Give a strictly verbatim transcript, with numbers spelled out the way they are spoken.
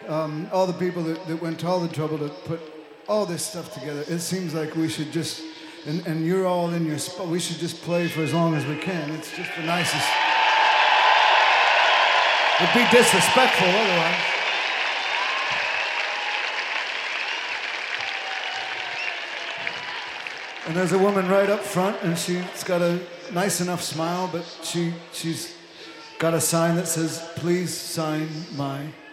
um, all the people that, that went to all the trouble to put all this stuff together. It seems like we should just, and, and you're all in your spot, we should just play for as long as we can. It's just the nicest. It'd be disrespectful otherwise. And there's a woman right up front, and she's got a nice enough smile, but she she's got a sign that says, "Please sign my